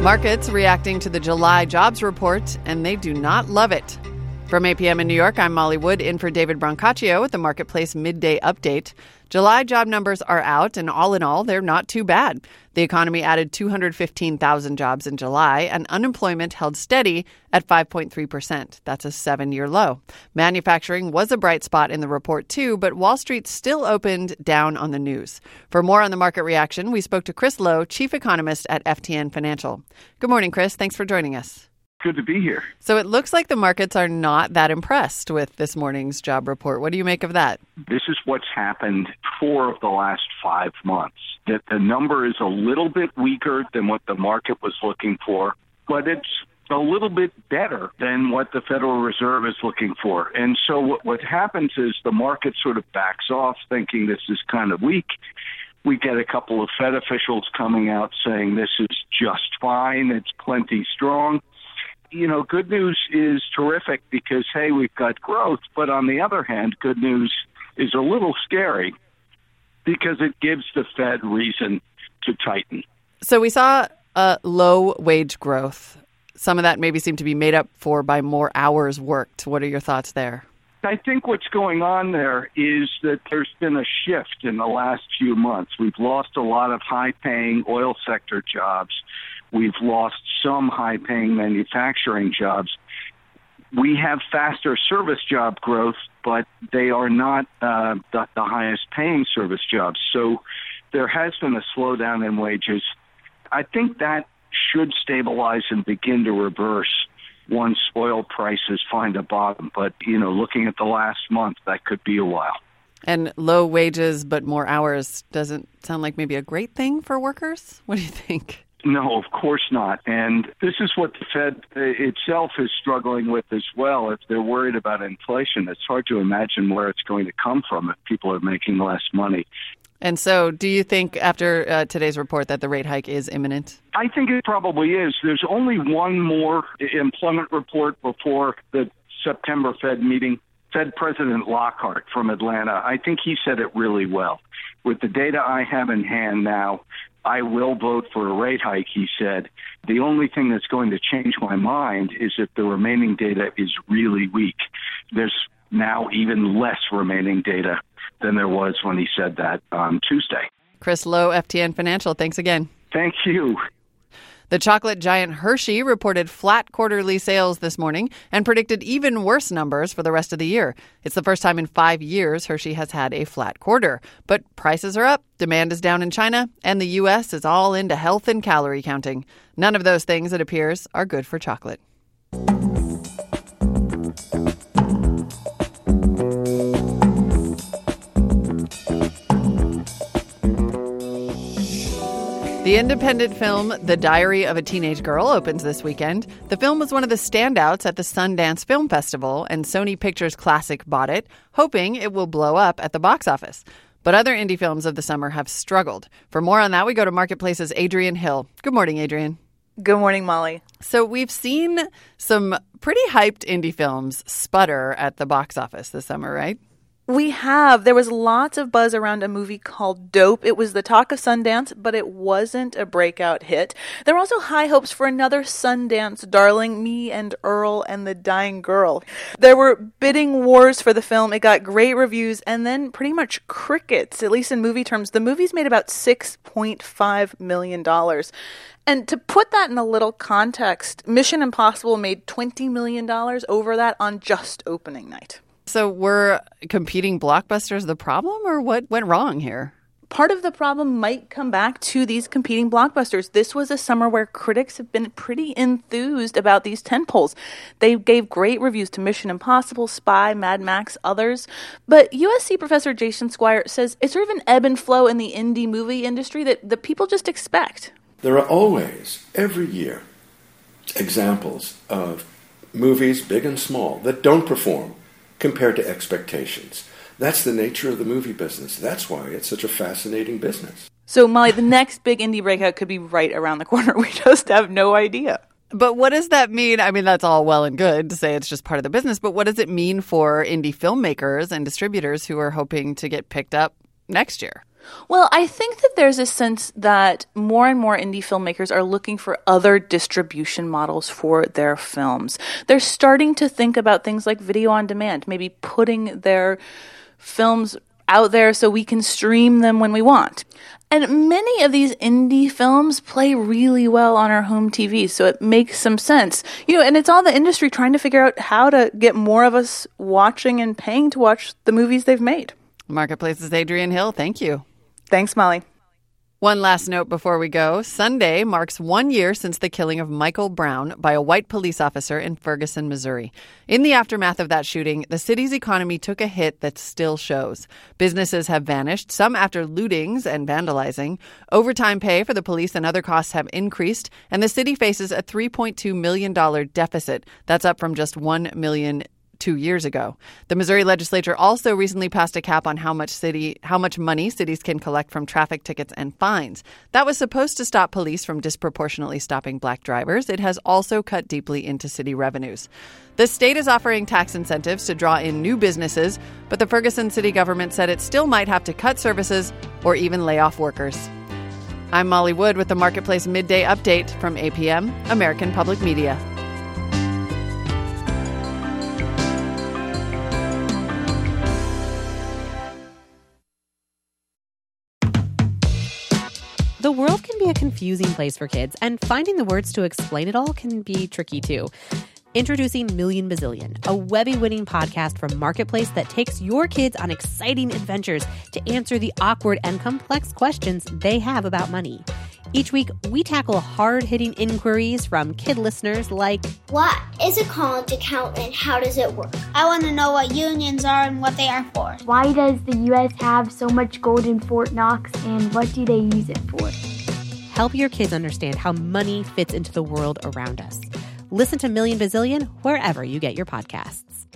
Markets reacting to the July jobs report, and they do not love it. From 8 p.m. in New York, I'm Molly Wood, in for David Brancaccio with the Marketplace Midday Update. July job numbers are out, and all in all, they're not too bad. The economy added 215,000 jobs in July, and unemployment held steady at 5.3%. That's a 7-year low. Manufacturing was a bright spot in the report, too, but Wall Street still opened down on the news. For more on the market reaction, we spoke to Chris Lowe, chief economist at FTN Financial. Good morning, Chris. Thanks for joining us. Good to be here. So it looks like the markets are not that impressed with this morning's job report. What do you make of that? This is what's happened 4 of the last 5 months. That the number is a little bit weaker than what the market was looking for, but it's a little bit better than what the Federal Reserve is looking for. And so what happens is the market sort of backs off thinking this is kind of weak. We get a couple of Fed officials coming out saying this is just fine, it's plenty strong. You know, good news is terrific because, hey, we've got growth. But on the other hand, good news is a little scary because it gives the Fed reason to tighten. So we saw low wage growth. Some of that maybe seemed to be made up for by more hours worked. What are your thoughts there? I think what's going on there is that there's been a shift in the last few months. We've lost a lot of high-paying oil sector jobs. We've lost some high-paying manufacturing jobs. We have faster service job growth, but they are not the highest-paying service jobs. So there has been a slowdown in wages. I think that should stabilize and begin to reverse once oil prices find a bottom. But, you know, looking at the last month, that could be a while. And low wages but more hours doesn't sound like maybe a great thing for workers? What do you think? No, of course not. And this is what the Fed itself is struggling with as well. If they're worried about inflation, it's hard to imagine where it's going to come from if people are making less money. And so do you think after today's report that the rate hike is imminent? I think it probably is. There's only one more employment report before the September Fed meeting. Fed President Lockhart from Atlanta, I think he said it really well. With the data I have in hand now, I will vote for a rate hike, he said. The only thing that's going to change my mind is if the remaining data is really weak. There's now even less remaining data than there was when he said that on Tuesday. Chris Lowe, FTN Financial, thanks again. Thank you. The chocolate giant Hershey reported flat quarterly sales this morning and predicted even worse numbers for the rest of the year. It's the first time in 5 years Hershey has had a flat quarter. But prices are up, demand is down in China, and the U.S. is all into health and calorie counting. None of those things, it appears, are good for chocolate. The independent film The Diary of a Teenage Girl opens this weekend. The film was one of the standouts at the Sundance Film Festival, and Sony Pictures Classic bought it, hoping it will blow up at the box office. But other indie films of the summer have struggled. For more on that, we go to Marketplace's Adrienne Hill. Good morning, Adrienne. Good morning, Molly. So we've seen some pretty hyped indie films sputter at the box office this summer, right? We have. There was lots of buzz around a movie called Dope. It was the talk of Sundance, but it wasn't a breakout hit. There were also high hopes for another Sundance darling, Me and Earl and the Dying Girl. There were bidding wars for the film. It got great reviews and then pretty much crickets, at least in movie terms. The movie's made about $6.5 million. And to put that in a little context, Mission Impossible made $20 million over that on just opening night. So were competing blockbusters the problem, or what went wrong here? Part of the problem might come back to these competing blockbusters. This was a summer where critics have been pretty enthused about these tentpoles. They gave great reviews to Mission Impossible, Spy, Mad Max, others. But USC professor Jason Squire says it's sort of an ebb and flow in the indie movie industry that people just expect. There are always, every year, examples of movies, big and small, that don't perform compared to expectations. That's the nature of the movie business. That's why it's such a fascinating business. So, Molly, the next big indie breakout could be right around the corner. We just have no idea. But what does that mean? I mean, that's all well and good to say it's just part of the business, but what does it mean for indie filmmakers and distributors who are hoping to get picked up next year? Well, I think that there's a sense that more and more indie filmmakers are looking for other distribution models for their films. They're starting to think about things like video on demand, maybe putting their films out there so we can stream them when we want. And many of these indie films play really well on our home TV, so it makes some sense. And it's all the industry trying to figure out how to get more of us watching and paying to watch the movies they've made. Marketplace's Adrienne Hill, thank you. Thanks, Molly. One last note before we go. Sunday marks 1 year since the killing of Michael Brown by a white police officer in Ferguson, Missouri. In the aftermath of that shooting, the city's economy took a hit that still shows. Businesses have vanished, some after lootings and vandalizing. Overtime pay for the police and other costs have increased, and the city faces a $3.2 million deficit. That's up from just $1 million 2 years ago. The Missouri legislature also recently passed a cap on how much money cities can collect from traffic tickets and fines. That was supposed to stop police from disproportionately stopping black drivers. It has also cut deeply into city revenues. The state is offering tax incentives to draw in new businesses, but the Ferguson city government said it still might have to cut services or even lay off workers. I'm Molly Wood with the Marketplace Midday Update from APM, American Public Media. The world can be a confusing place for kids, and finding the words to explain it all can be tricky too. Introducing Million Bazillion, a Webby-winning podcast from Marketplace that takes your kids on exciting adventures to answer the awkward and complex questions they have about money. Each week, we tackle hard-hitting inquiries from kid listeners like, what is a college account and how does it work? I want to know what unions are and what they are for. Why does the U.S. have so much gold in Fort Knox and what do they use it for? Help your kids understand how money fits into the world around us. Listen to Million Bazillion wherever you get your podcasts.